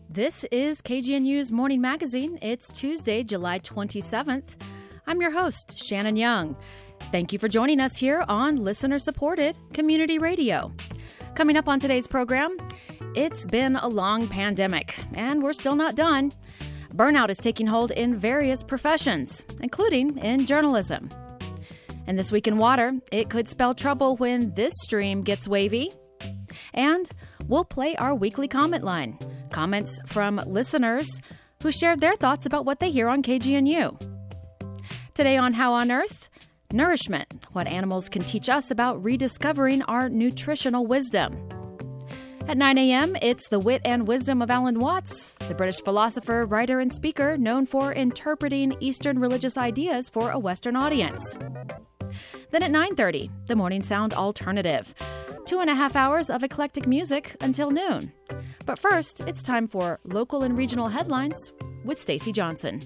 This is KGNU's Morning Magazine. It's Tuesday, July 27th. I'm your host, Shannon Young. Thank you for joining us here on listener-supported community radio. Coming up on today's program, it's been a long pandemic, and we're still not done. Burnout is taking hold in various professions, including in journalism. And this week in water, it could spell trouble when this stream gets wavy. And we'll play our weekly comment line. Comments from listeners who shared their thoughts about what they hear on KGNU. Today on How on Earth, nourishment, what animals can teach us about rediscovering our nutritional wisdom. At 9 a.m., it's the wit and wisdom of Alan Watts, the British philosopher, writer, and speaker known for interpreting Eastern religious ideas for a Western audience. Then at 9:30, the Morning Sound Alternative. 2.5 hours of eclectic music until noon. But first, it's time for local and regional headlines with Stacey Johnson.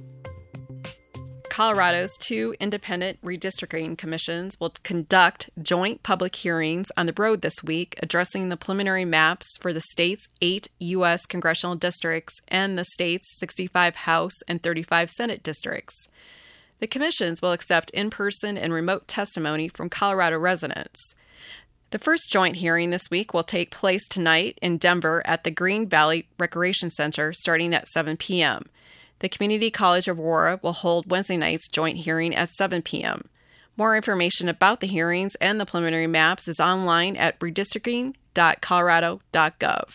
Colorado's two independent redistricting commissions will conduct joint public hearings on the Broad this week, addressing the preliminary maps for the state's 8 U.S. congressional districts and the state's 65 House and 35 Senate districts. The commissions will accept in-person and remote testimony from Colorado residents. The first joint hearing this week will take place tonight in Denver at the Green Valley Recreation Center starting at 7 p.m. The Community College of Aurora will hold Wednesday night's joint hearing at 7 p.m. More information about the hearings and the preliminary maps is online at redistricting.colorado.gov.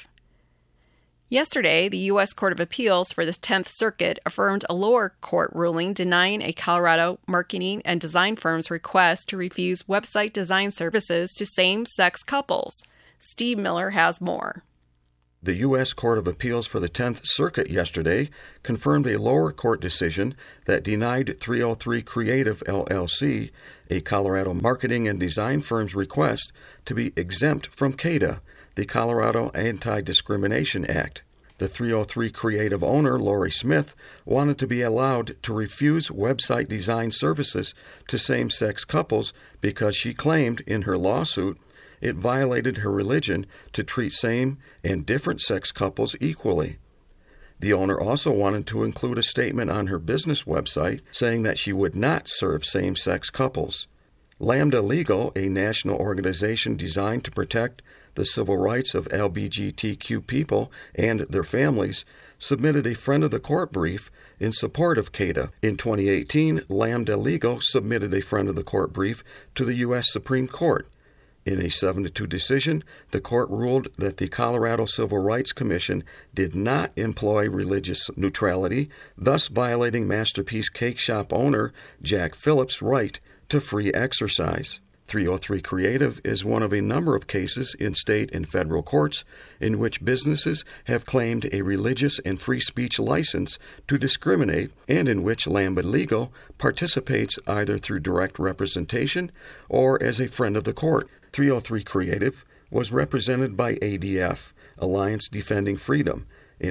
Yesterday, the U.S. Court of Appeals for the 10th Circuit affirmed a lower court ruling denying a Colorado marketing and design firm's request to refuse website design services to same-sex couples. Steve Miller has more. The U.S. Court of Appeals for the 10th Circuit yesterday confirmed a lower court decision that denied 303 Creative, LLC, a Colorado marketing and design firm's request to be exempt from CADA, the Colorado Anti-Discrimination Act. The 303 Creative owner, Lori Smith, wanted to be allowed to refuse website design services to same-sex couples because she claimed in her lawsuit it violated her religion to treat same and different-sex couples equally. The owner also wanted to include a statement on her business website saying that she would not serve same-sex couples. Lambda Legal, a national organization designed to protect the civil rights of LGBTQ people and their families, submitted a friend of the court brief in support of CADA. In 2018, Lambda Legal submitted a friend of the court brief to the U.S. Supreme Court. In a 7-2 decision, the court ruled that the Colorado Civil Rights Commission did not employ religious neutrality, thus violating Masterpiece Cake Shop owner Jack Phillips' right to free exercise. 303 Creative is one of a number of cases in state and federal courts in which businesses have claimed a religious and free speech license to discriminate and in which Lambda Legal participates either through direct representation or as a friend of the court. 303 Creative was represented by ADF, Alliance Defending Freedom, an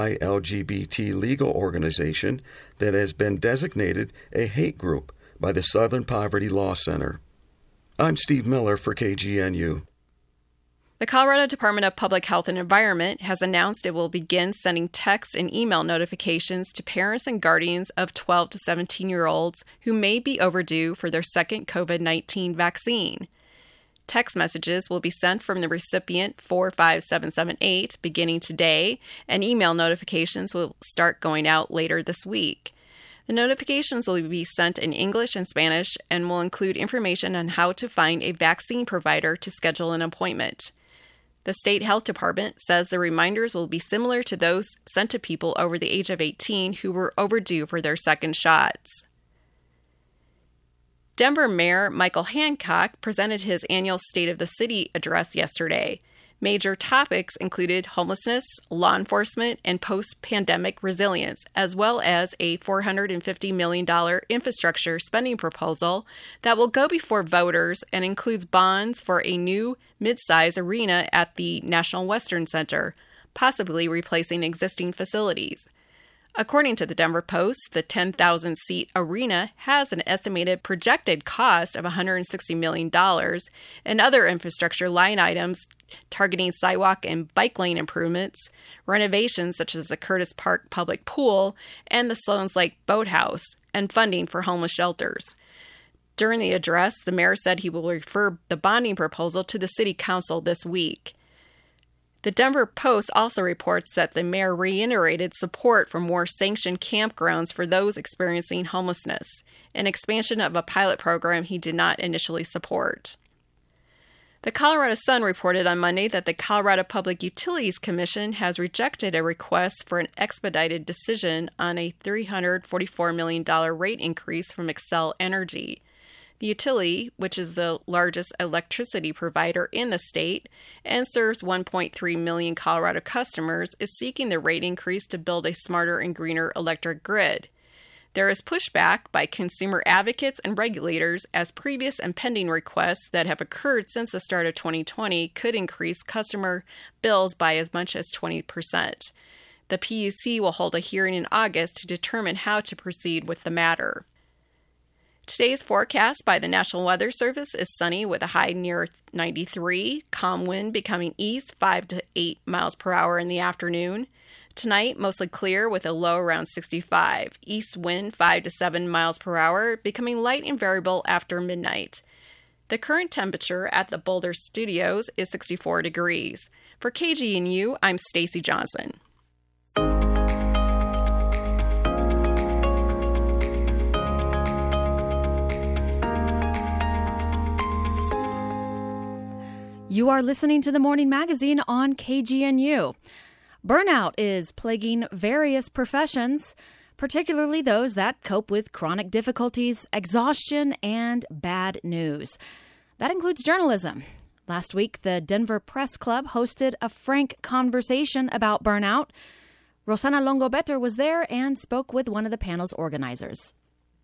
anti-LGBT legal organization that has been designated a hate group by the Southern Poverty Law Center. I'm Steve Miller for KGNU. The Colorado Department of Public Health and Environment has announced it will begin sending text and email notifications to parents and guardians of 12 to 17-year-olds who may be overdue for their second COVID-19 vaccine. Text messages will be sent from the recipient 45778 beginning today, and email notifications will start going out later this week. The notifications will be sent in English and Spanish and will include information on how to find a vaccine provider to schedule an appointment. The State Health Department says the reminders will be similar to those sent to people over the age of 18 who were overdue for their second shots. Denver Mayor Michael Hancock presented his annual State of the City address yesterday. Major topics included homelessness, law enforcement, and post-pandemic resilience, as well as a $450 million infrastructure spending proposal that will go before voters and includes bonds for a new mid-size arena at the National Western Center, possibly replacing existing facilities. According to the Denver Post, the 10,000-seat arena has an estimated projected cost of $160 million, and other infrastructure line items targeting sidewalk and bike lane improvements, renovations such as the Curtis Park Public Pool and the Sloan's Lake Boathouse, and funding for homeless shelters. During the address, the mayor said he will refer the bonding proposal to the city council this week. The Denver Post also reports that the mayor reiterated support for more sanctioned campgrounds for those experiencing homelessness, an expansion of a pilot program he did not initially support. The Colorado Sun reported on Monday that the Colorado Public Utilities Commission has rejected a request for an expedited decision on a $344 million rate increase from Xcel Energy. The utility, which is the largest electricity provider in the state and serves 1.3 million Colorado customers, is seeking the rate increase to build a smarter and greener electric grid. There is pushback by consumer advocates and regulators as previous and pending requests that have occurred since the start of 2020 could increase customer bills by as much as 20%. The PUC will hold a hearing in August to determine how to proceed with the matter. Today's forecast by the National Weather Service is sunny with a high near 93, calm wind becoming east 5 to 8 miles per hour in the afternoon. Tonight, mostly clear with a low around 65, east wind 5 to 7 miles per hour becoming light and variable after midnight. The current temperature at the Boulder Studios is 64 degrees. For KGNU, I'm Stacy Johnson. You are listening to the Morning Magazine on KGNU. Burnout is plaguing various professions, particularly those that cope with chronic difficulties, exhaustion, and bad news. That includes journalism. Last week, the Denver Press Club hosted a frank conversation about burnout. Rosanna Longo-Better was there and spoke with one of the panel's organizers.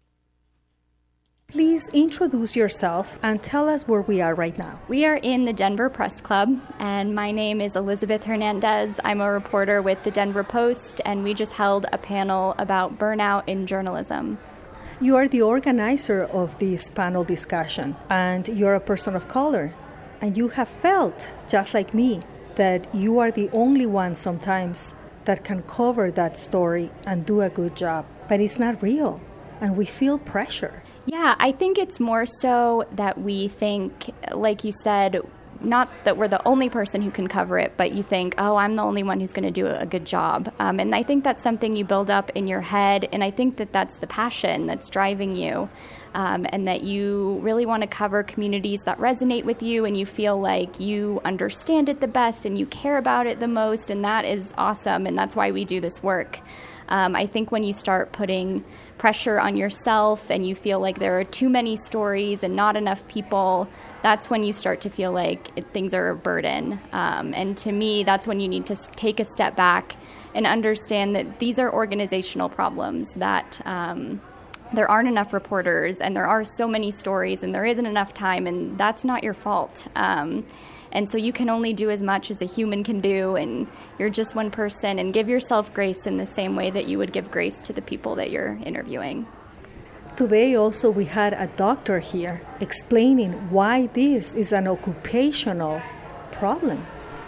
Please introduce yourself and tell us where we are right now. We are in the Denver Press Club, and my name is Elizabeth Hernandez. I'm a reporter with the Denver Post, and we just held a panel about burnout in journalism. You are the organizer of this panel discussion, and you're a person of color. And you have felt, just like me, that you are the only one sometimes that can cover that story and do a good job. But it's not real, and we feel pressure. Yeah, I think it's more so that we think, like you said, not that we're the only person who can cover it, but you think, oh, I'm the only one who's going to do a good job. And I think that's something you build up in your head, and I think that that's the passion that's driving you, and that you really want to cover communities that resonate with you, and you feel like you understand it the best, and you care about it the most, and that is awesome, and that's why we do this work. I think when you start putting pressure on yourself and you feel like there are too many stories and not enough people, that's when you start to feel like things are a burden. And to me, that's when you need to take a step back and understand that these are organizational problems, that there aren't enough reporters and there are so many stories and there isn't enough time, and that's not your fault. And so you can only do as much as a human can do, and you're just one person, and give yourself grace in the same way that you would give grace to the people that you're interviewing. Today also we had a doctor here explaining why this is an occupational problem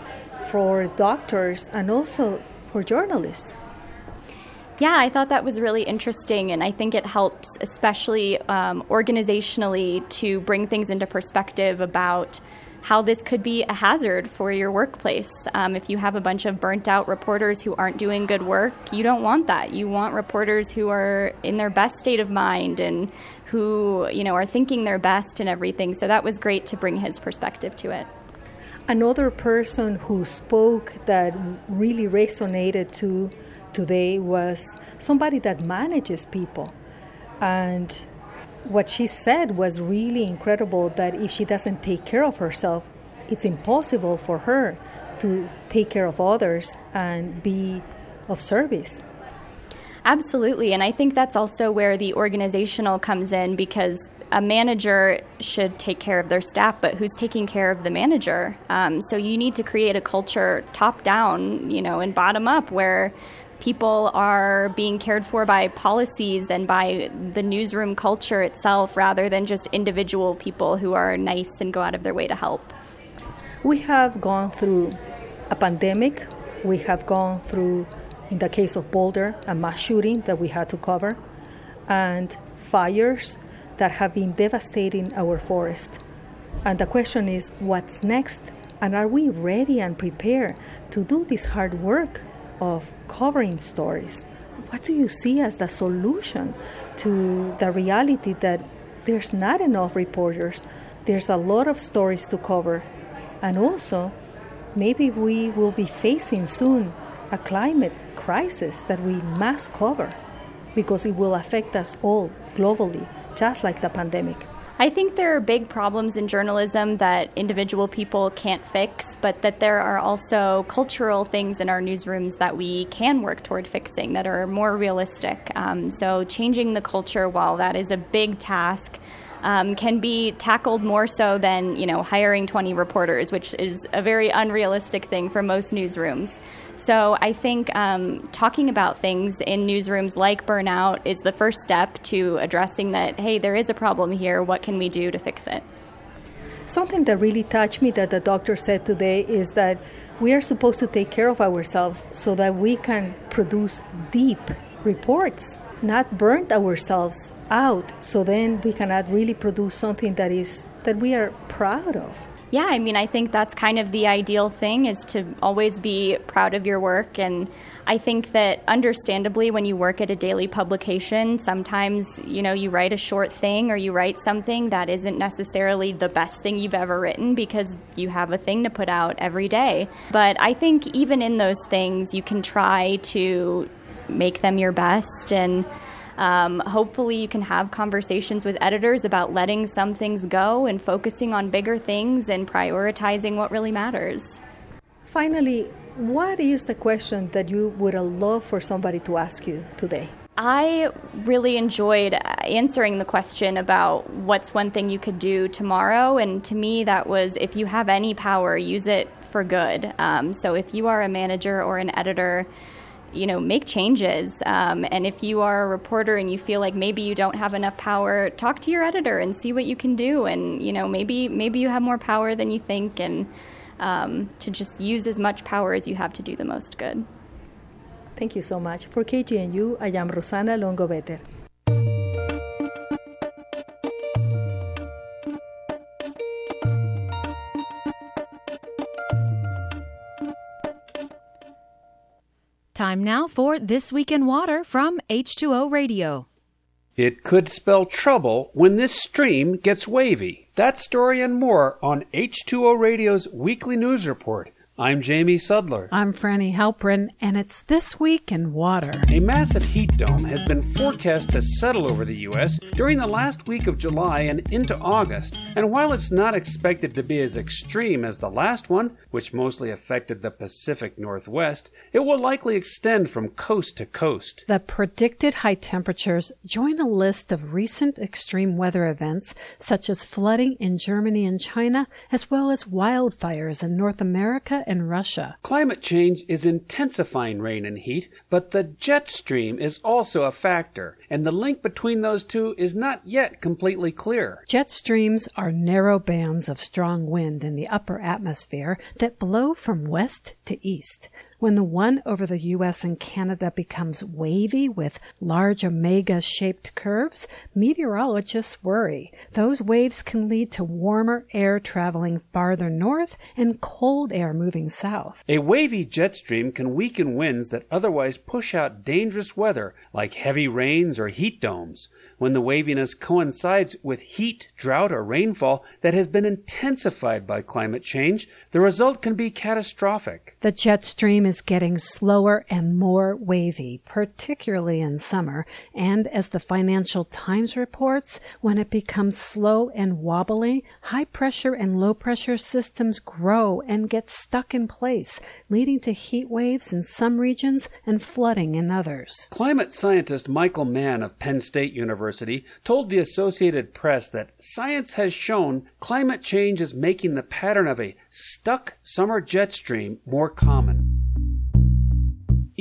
for doctors and also for journalists. Yeah, I thought that was really interesting, and I think it helps, especially organizationally, to bring things into perspective about how this could be a hazard for your workplace. If you have a bunch of burnt out reporters who aren't doing good work, you don't want that. You want reporters who are in their best state of mind and who, are thinking their best and everything. So that was great to bring his perspective to it. Another person who spoke that really resonated today was somebody that manages people. And what she said was really incredible, that if she doesn't take care of herself, it's impossible for her to take care of others and be of service. Absolutely, and I think that's also where the organizational comes in, because a manager should take care of their staff, but who's taking care of the manager? So you need to create a culture top down, and bottom up, where people are being cared for by policies and by the newsroom culture itself rather than just individual people who are nice and go out of their way to help. We have gone through a pandemic. We have gone through, in the case of Boulder, a mass shooting that we had to cover, and fires that have been devastating our forest. And the question is, what's next? And are we ready and prepared to do this hard work of covering stories? What do you see as the solution to the reality that there's not enough reporters? There's a lot of stories to cover. And also, maybe we will be facing soon a climate crisis that we must cover because it will affect us all globally, just like the pandemic. I think there are big problems in journalism that individual people can't fix, but that there are also cultural things in our newsrooms that we can work toward fixing that are more realistic. So changing the culture, while that is a big task, can be tackled more so than, hiring 20 reporters, which is a very unrealistic thing for most newsrooms. So I think talking about things in newsrooms like burnout is the first step to addressing that, hey, there is a problem here. What can we do to fix it? Something that really touched me that the doctor said today is that we are supposed to take care of ourselves so that we can produce deep reports, not burn ourselves out, so then we cannot really produce something that we are proud of. Yeah, I think that's kind of the ideal thing, is to always be proud of your work. And I think that understandably, when you work at a daily publication, sometimes, you write a short thing or you write something that isn't necessarily the best thing you've ever written because you have a thing to put out every day. But I think even in those things, you can try to make them your best, and hopefully you can have conversations with editors about letting some things go and focusing on bigger things and prioritizing what really matters. Finally, what is the question that you would love for somebody to ask you today? I really enjoyed answering the question about what's one thing you could do tomorrow, and to me that was, if you have any power, use it for good. So if you are a manager or an editor, make changes. And if you are a reporter and you feel like maybe you don't have enough power, talk to your editor and see what you can do. And, maybe you have more power than you think, and to just use as much power as you have to do the most good. Thank you so much. For KGNU, I am Rosana Longo-Better. Time now for This Week in Water from H2O Radio. It could spell trouble when this stream gets wavy. That story and more on H2O Radio's weekly news report. I'm Jamie Sudler. I'm Franny Halprin, and it's This Week in Water. A massive heat dome has been forecast to settle over the U.S. during the last week of July and into August. And while it's not expected to be as extreme as the last one, which mostly affected the Pacific Northwest, it will likely extend from coast to coast. The predicted high temperatures join a list of recent extreme weather events, such as flooding in Germany and China, as well as wildfires in North America and Russia. Climate change is intensifying rain and heat, but the jet stream is also a factor, and the link between those two is not yet completely clear. Jet streams are narrow bands of strong wind in the upper atmosphere that blow from west to east. When the one over the U.S. and Canada becomes wavy with large omega-shaped curves, meteorologists worry. Those waves can lead to warmer air traveling farther north and cold air moving south. A wavy jet stream can weaken winds that otherwise push out dangerous weather like heavy rains or heat domes. When the waviness coincides with heat, drought, or rainfall that has been intensified by climate change, the result can be catastrophic. The jet stream is getting slower and more wavy, particularly in summer, and as the Financial Times reports, when it becomes slow and wobbly, high-pressure and low-pressure systems grow and get stuck in place, leading to heat waves in some regions and flooding in others. Climate scientist Michael Mann of Penn State University told the Associated Press that science has shown climate change is making the pattern of a stuck summer jet stream more common.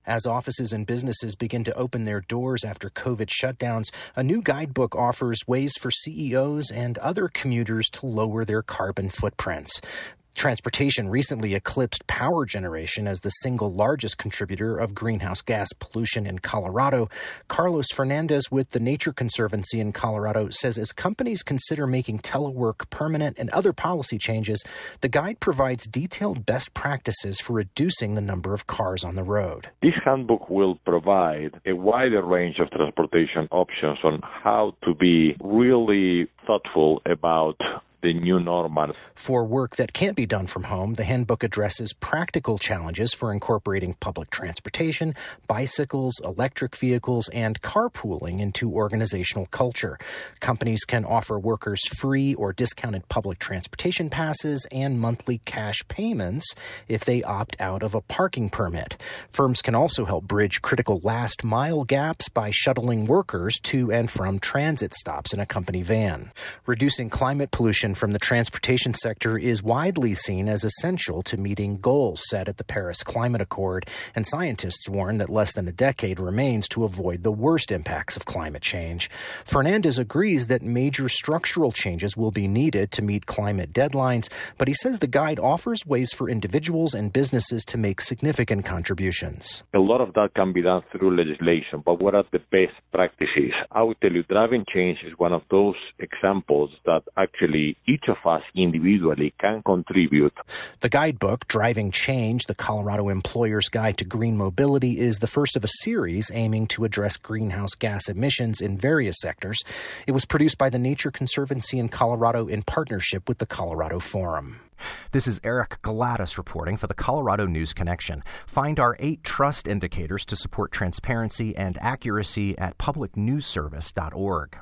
As offices and businesses begin to open their doors after COVID shutdowns, a new guidebook offers ways for CEOs and other commuters to lower their carbon footprints. Transportation recently eclipsed power generation as the single largest contributor of greenhouse gas pollution in Colorado. Carlos Fernandez with the Nature Conservancy in Colorado says as companies consider making telework permanent and other policy changes, the guide provides detailed best practices for reducing the number of cars on the road. This handbook will provide a wider range of transportation options on how to be really thoughtful about the new normal. For work that can't be done from home, the handbook addresses practical challenges for incorporating public transportation, bicycles, electric vehicles, and carpooling into organizational culture. Companies can offer workers free or discounted public transportation passes and monthly cash payments if they opt out of a parking permit. Firms can also help bridge critical last-mile gaps by shuttling workers to and from transit stops in a company van. Reducing climate pollution from the transportation sector is widely seen as essential to meeting goals set at the Paris Climate Accord, and scientists warn that less than a decade remains to avoid the worst impacts of climate change. Fernandez agrees that major structural changes will be needed to meet climate deadlines, but he says the guide offers ways for individuals and businesses to make significant contributions. A lot of that can be done through legislation, but what are the best practices? I would tell you driving change is one of those examples that actually each of us individually can contribute. The guidebook, Driving Change, the Colorado Employer's Guide to Green Mobility, is the first of a series aiming to address greenhouse gas emissions in various sectors. It was produced by the Nature Conservancy in Colorado in partnership with the Colorado Forum. This is Eric Galatas reporting for the Colorado News Connection. Find our 8 trust indicators to support transparency and accuracy at publicnewsservice.org.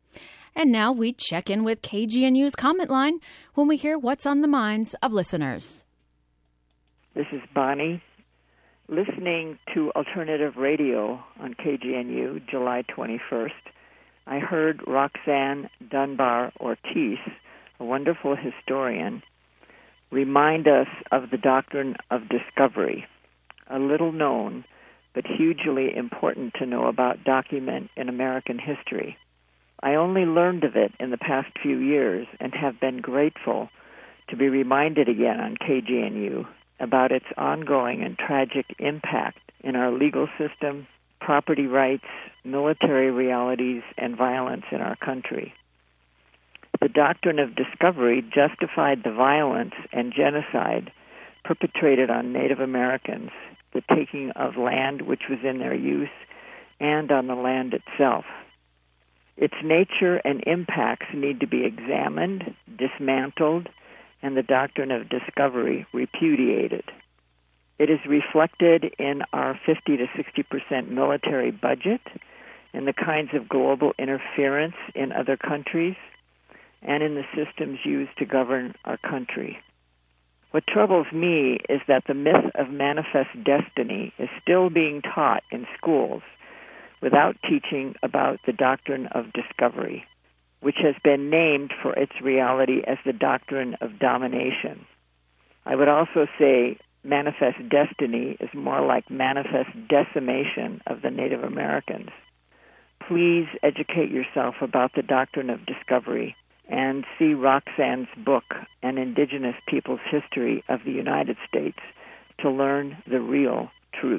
And now we check in with KGNU's comment line when we hear what's on the minds of listeners. This is Bonnie. Listening to alternative radio on KGNU July 21st, I heard Roxanne Dunbar Ortiz, a wonderful historian, remind us of the doctrine of discovery, a little known but hugely important to know about document in American history. I only learned of it in the past few years and have been grateful to be reminded again on KGNU about its ongoing and tragic impact in our legal system, property rights, military realities, and violence in our country. The doctrine of discovery justified the violence and genocide perpetrated on Native Americans, the taking of land which was in their use, and on the land itself. Its nature and impacts need to be examined, dismantled, and the doctrine of discovery repudiated. It is reflected in our 50 to 60% military budget, in the kinds of global interference in other countries, and in the systems used to govern our country. What troubles me is that the myth of manifest destiny is still being taught in schools without teaching about the doctrine of discovery, which has been named for its reality as the doctrine of domination. I would also say manifest destiny is more like manifest decimation of the Native Americans. Please educate yourself about the doctrine of discovery and see Roxanne's book, An Indigenous People's History of the United States, to learn the real truth.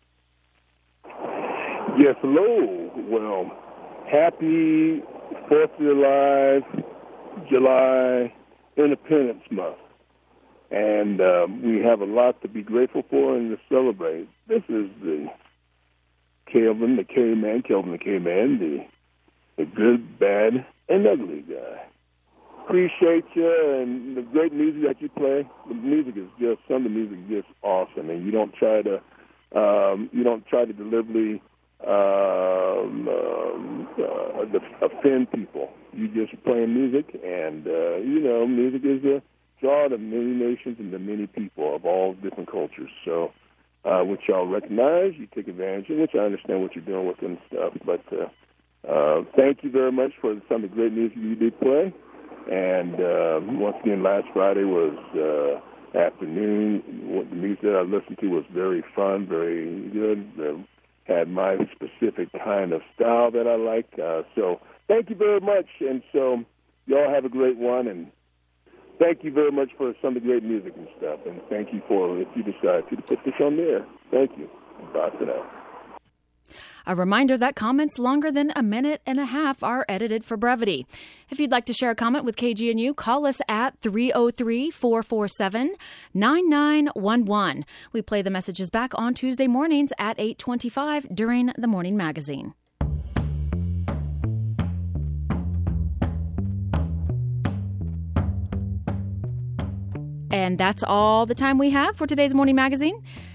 Yes, hello. Well, happy 4th of July Independence Month. And we have a lot to be grateful for and to celebrate. This is Kelvin the K-Man, the good, bad, and ugly guy. Appreciate you and the great music that you play. The music is just, some of the music is just awesome, and you don't try to deliberately offend people. You just playing music, and music is a draw to many nations and to many people of all different cultures. So, which y'all recognize, you take advantage of, which I understand what you're doing with and stuff. But thank you very much for some of the great music you did play. And once again, last Friday was afternoon. The music that I listened to was very fun, very good. Had my specific kind of style that I liked. So thank you very much. And so y'all have a great one. And thank you very much for some of the great music and stuff. And thank you for if you decide to put this on there. Thank you. Bye for now. A reminder that comments longer than a minute and a half are edited for brevity. If you'd like to share a comment with KGNU, call us at 303-447-9911. We play the messages back on Tuesday mornings at 8:25 during the Morning Magazine. And that's all the time we have for today's Morning Magazine.